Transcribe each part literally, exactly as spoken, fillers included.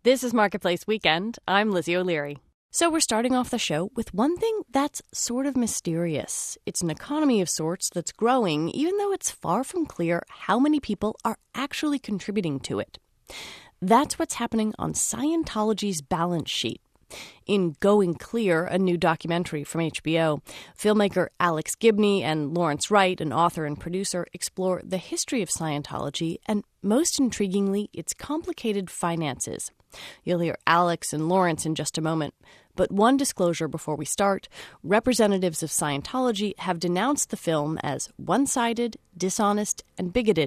This is Marketplace Weekend. I'm Lizzie O'Leary. So we're starting off the show with one thing that's sort of mysterious. It's an economy of sorts that's growing, even though it's far from clear how many people are actually contributing to it. That's what's happening on Scientology's balance sheet. In Going Clear, a new documentary from H B O, filmmaker Alex Gibney and Lawrence Wright, an author and producer, explore the history of Scientology and, most intriguingly, its complicated finances. You'll hear Alex and Lawrence in just a moment. But one disclosure before we start. Representatives of Scientology have denounced the film as one-sided, dishonest, and bigoted.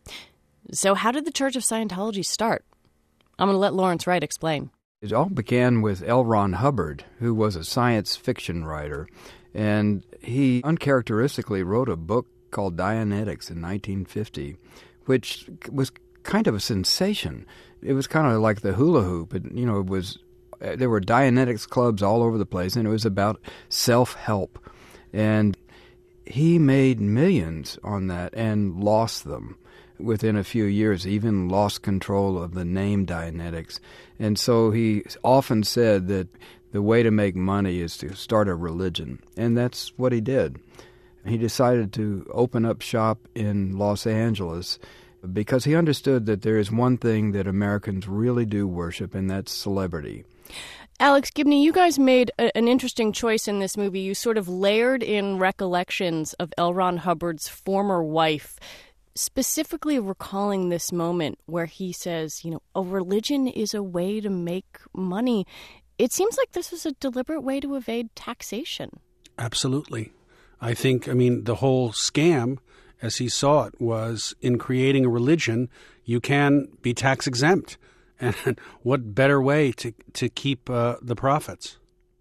So how did the Church of Scientology start? I'm going to let Lawrence Wright explain. It all began with L. Ron Hubbard, who was a science fiction writer, and he uncharacteristically wrote a book called Dianetics in nineteen fifty, which was kind of a sensation. It was kind of like the hula hoop. It, you know, it was there were Dianetics clubs all over the place, and it was about self-help. And he made millions on that and lost them within a few years, even lost control of the name Dianetics. And so he often said that the way to make money is to start a religion. And that's what he did. He decided to open up shop in Los Angeles because he understood that there is one thing that Americans really do worship, and that's celebrity. Alex Gibney, you guys made a, an interesting choice in this movie. You sort of layered in recollections of L. Ron Hubbard's former wife, specifically recalling this moment where he says, you know, a religion is a way to make money. It seems like this was a deliberate way to evade taxation. Absolutely. I think, I mean, the whole scam, as he saw it, was in creating a religion, you can be tax exempt. And what better way to, to keep uh, the profits?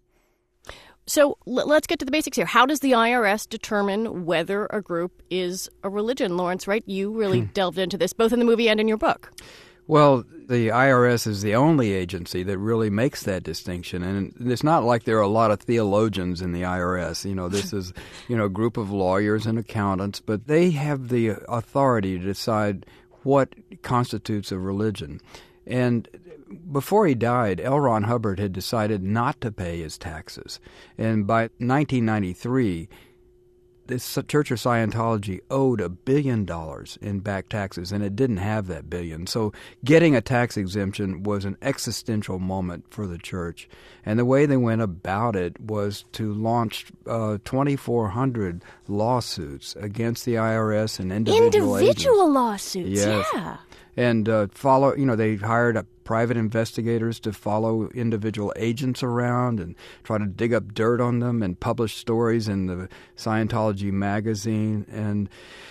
So l- let's get to the basics here. How does the I R S determine whether a group is a religion? Lawrence Wright, you really hmm. delved into this, both in the movie and in your book. Well, the I R S is the only agency that really makes that distinction. And it's not like there are a lot of theologians in the I R S. You know, this is, you know, a group of lawyers and accountants, but they have the authority to decide what constitutes a religion. And before he died, L. Ron Hubbard had decided not to pay his taxes. And by nineteen ninety-three, the Church of Scientology owed a billion dollars in back taxes, and it didn't have that billion. So getting a tax exemption was an existential moment for the church. And the way they went about it was to launch uh, twenty-four hundred lawsuits against the I R S and individual Individual agents. lawsuits, yes. yeah. And uh, follow, you know, they hired a private investigators to follow individual agents around and try to dig up dirt on them and publish stories in the Scientology magazine. And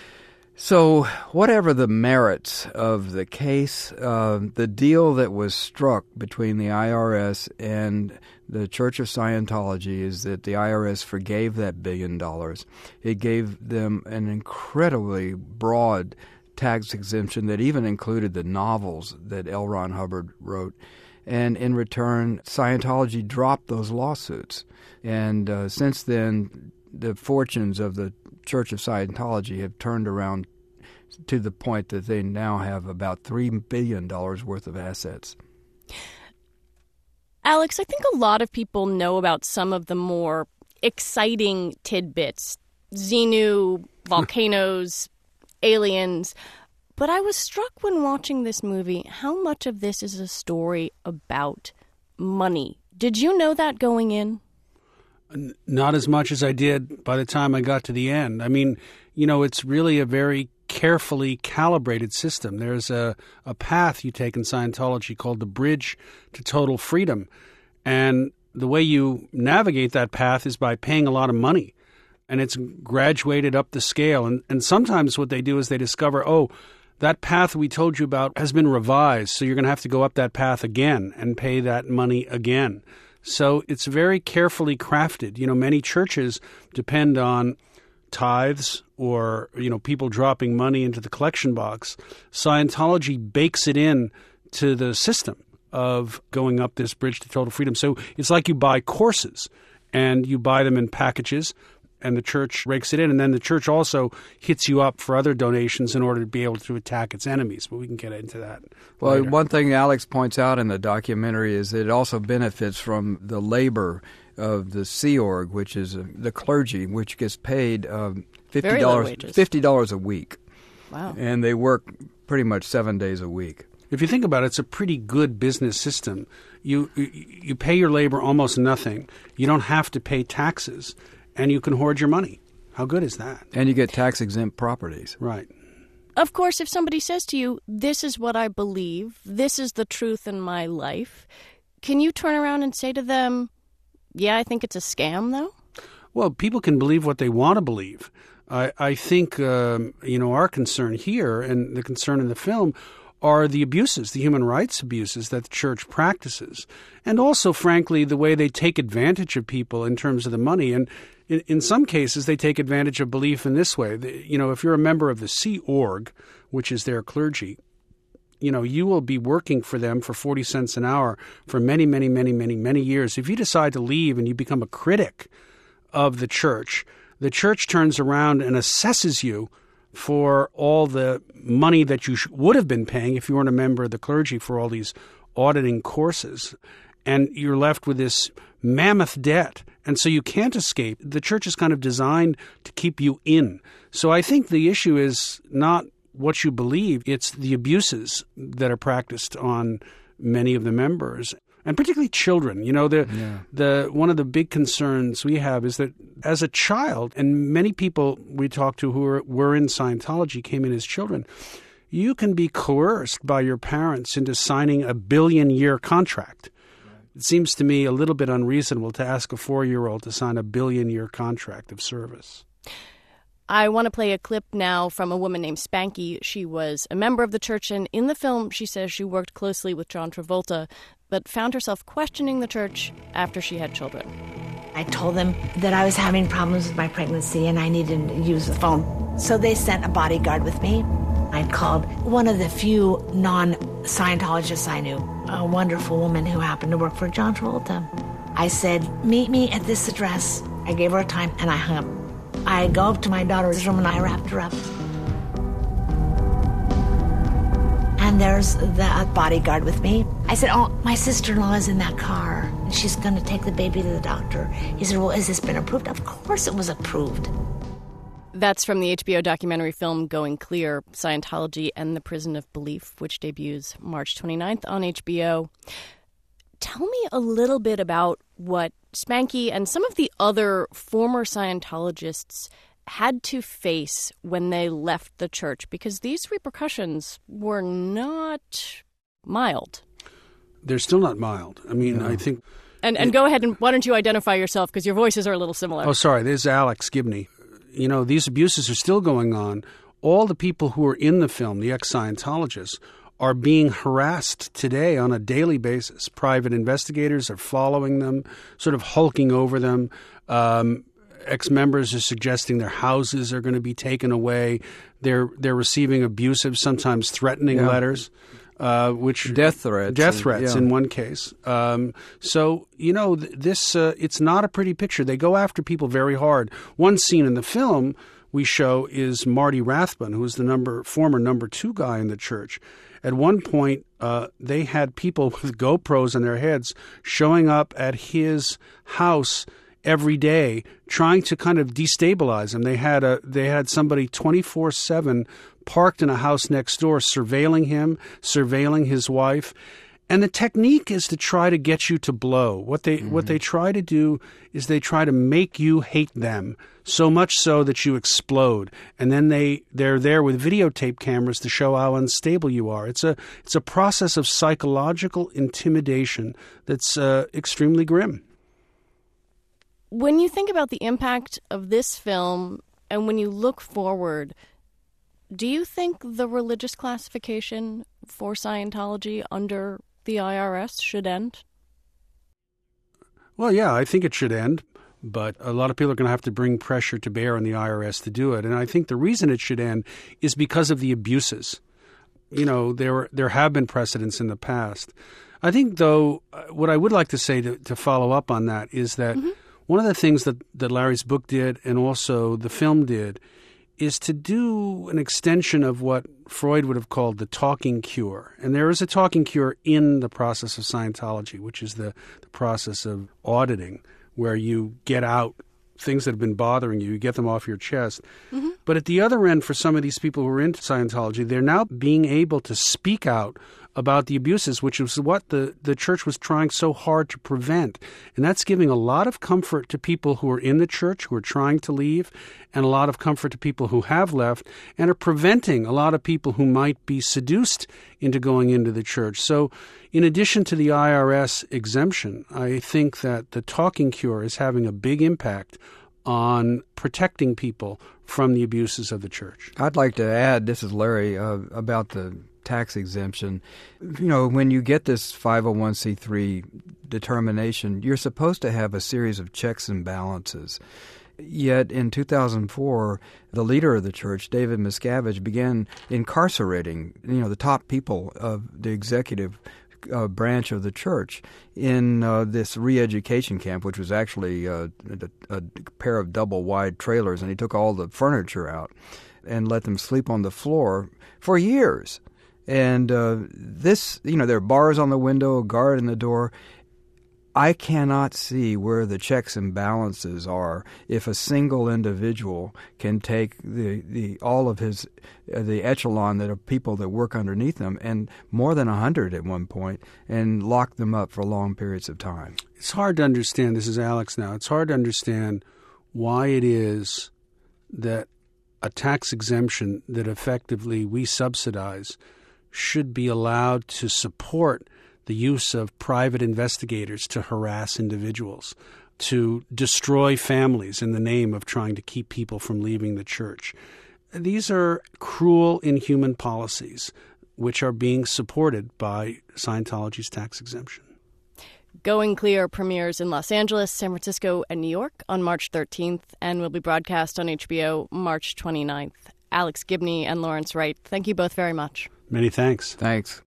so whatever the merits of the case, uh, the deal that was struck between the I R S and the Church of Scientology is that the I R S forgave that billion dollars. It gave them an incredibly broad tax exemption that even included the novels that L. Ron Hubbard wrote. And in return, Scientology dropped those lawsuits. And uh, since then, the fortunes of the Church of Scientology have turned around to the point that they now have about three billion dollars worth of assets. Alex, I think a lot of people know about some of the more exciting tidbits, Xenu, volcanoes, aliens. But I was struck when watching this movie how much of this is a story about money. Did you know that going in? Not as much as I did by the time I got to the end. I mean, you know, it's really a very carefully calibrated system. There's a, a path you take in Scientology called the Bridge to Total Freedom. And the way you navigate that path is by paying a lot of money. And it's graduated up the scale. And, and sometimes what they do is they discover, oh, that path we told you about has been revised, so you're going to have to go up that path again and pay that money again. So it's very carefully crafted. You know, many churches depend on tithes or, you know, people dropping money into the collection box. Scientology bakes it in to the system of going up this bridge to total freedom. So it's like you buy courses, and you buy them in packages, and the church rakes it in. And then the church also hits you up for other donations in order to be able to attack its enemies. But we can get into that Well, later. One thing Alex points out in the documentary is that it also benefits from the labor of the Sea Org, which is uh, the clergy, which gets paid um, fifty dollars, fifty dollars a week. Wow. And they work pretty much seven days a week. If you think about it, it's a pretty good business system. You you pay your labor almost nothing. You don't have to pay taxes, and you can hoard your money. How good is that? And you get tax-exempt properties. Right. Of course, if somebody says to you, this is what I believe, this is the truth in my life, can you turn around and say to them, yeah, I think it's a scam, though? Well, people can believe what they want to believe. I, I think, um, you know, our concern here and the concern in the film are the abuses, the human rights abuses that the church practices. And also, frankly, the way they take advantage of people in terms of the money. And in, in some cases, they take advantage of belief in this way. The, you know, if you're a member of the Sea Org, which is their clergy, you know, you will be working for them for forty cents an hour for many, many, many, many, many years. If you decide to leave and you become a critic of the church, the church turns around and assesses you for all the money that you sh- would have been paying if you weren't a member of the clergy for all these auditing courses. And you're left with this mammoth debt. And so you can't escape. The church is kind of designed to keep you in. So I think the issue is not what you believe, it's the abuses that are practiced on many of the members. And particularly children. You know, the Yeah. the one of the big concerns we have is that as a child, and many people we talked to who were, were in Scientology came in as children, you can be coerced by your parents into signing a billion-year contract. Right. It seems to me a little bit unreasonable to ask a four-year-old to sign a billion-year contract of service. I want to play a clip now from a woman named Spanky. She was a member of the church, and in the film, she says she worked closely with John Travolta, but found herself questioning the church after she had children. I told them that I was having problems with my pregnancy and I needed to use the phone. So they sent a bodyguard with me. I called one of the few non-Scientologists I knew, a wonderful woman who happened to work for John Travolta. I said, meet me at this address. I gave her a time and I hung up. I go up to my daughter's room and I wrapped her up. And there's the bodyguard with me. I said, oh, my sister-in-law is in that car. And she's going to take the baby to the doctor. He said, well, has this been approved? Of course it was approved. That's from the H B O documentary film Going Clear, Scientology and the Prison of Belief, which debuts March twenty-ninth on H B O. Tell me a little bit about what Spanky and some of the other former Scientologists had to face when they left the church, because these repercussions were not mild. They're still not mild. I mean, no. I think... And and it, go ahead and why don't you identify yourself, because your voices are a little similar. Oh, sorry. This is Alex Gibney. You know, these abuses are still going on. All the people who are in the film, the ex-Scientologists, are being harassed today on a daily basis. Private investigators are following them, sort of hulking over them. Um, ex-members are suggesting their houses are going to be taken away. They're they're receiving abusive, sometimes threatening yeah. letters, uh, which death threats. Death threats yeah. in one case. Um, so you know this. Uh, it's not a pretty picture. They go after people very hard. One scene in the film we show is Marty Rathbun, who was the number former number two guy in the church. At one point, uh, they had people with GoPros on their heads showing up at his house every day, trying to kind of destabilize him. They had a they had somebody twenty-four seven parked in a house next door, surveilling him, surveilling his wife. And the technique is to try to get you to blow. What they mm-hmm. what they try to do is they try to make you hate them, so much so that you explode. And then they, they're there with videotape cameras to show how unstable you are. It's a it's a process of psychological intimidation that's uh, extremely grim. When you think about the impact of this film and when you look forward, do you think the religious classification for Scientology under the I R S should end? Well, yeah, I think it should end. But a lot of people are going to have to bring pressure to bear on the I R S to do it. And I think the reason it should end is because of the abuses. You know, there there have been precedents in the past. I think, though, what I would like to say to, to follow up on that is that mm-hmm. One of the things that, that Larry's book did and also the film did is to do an extension of what Freud would have called the talking cure. And there is a talking cure in the process of Scientology, which is the, the process of auditing, where you get out things that have been bothering you, you get them off your chest. Mm-hmm. But at the other end, for some of these people who are into Scientology, they're now being able to speak out about the abuses, which is what the, the church was trying so hard to prevent. And that's giving a lot of comfort to people who are in the church, who are trying to leave, and a lot of comfort to people who have left, and are preventing a lot of people who might be seduced into going into the church. So in addition to the I R S exemption, I think that the talking cure is having a big impact on protecting people from the abuses of the church. I'd like to add, this is Larry, uh, about the tax exemption. You know, when you get this five oh one c three determination, you're supposed to have a series of checks and balances. Yet in two thousand four, the leader of the church, David Miscavige, began incarcerating, you know, the top people of the executive uh, branch of the church in uh, this re-education camp, which was actually uh, a, a pair of double-wide trailers, and he took all the furniture out and let them sleep on the floor for years. And uh, this, you know, there are bars on the window, a guard in the door. I cannot see where the checks and balances are if a single individual can take the, the all of his uh, the echelon that are people that work underneath them, and more than a hundred at one point, and lock them up for long periods of time. It's hard to understand. This is Alex now. It's hard to understand why it is that a tax exemption that effectively we subsidize should be allowed to support the use of private investigators to harass individuals, to destroy families in the name of trying to keep people from leaving the church. These are cruel, inhuman policies which are being supported by Scientology's tax exemption. Going Clear premieres in Los Angeles, San Francisco, and New York on March thirteenth and will be broadcast on H B O March twenty-ninth. Alex Gibney and Lawrence Wright, thank you both very much. Many thanks. Thanks.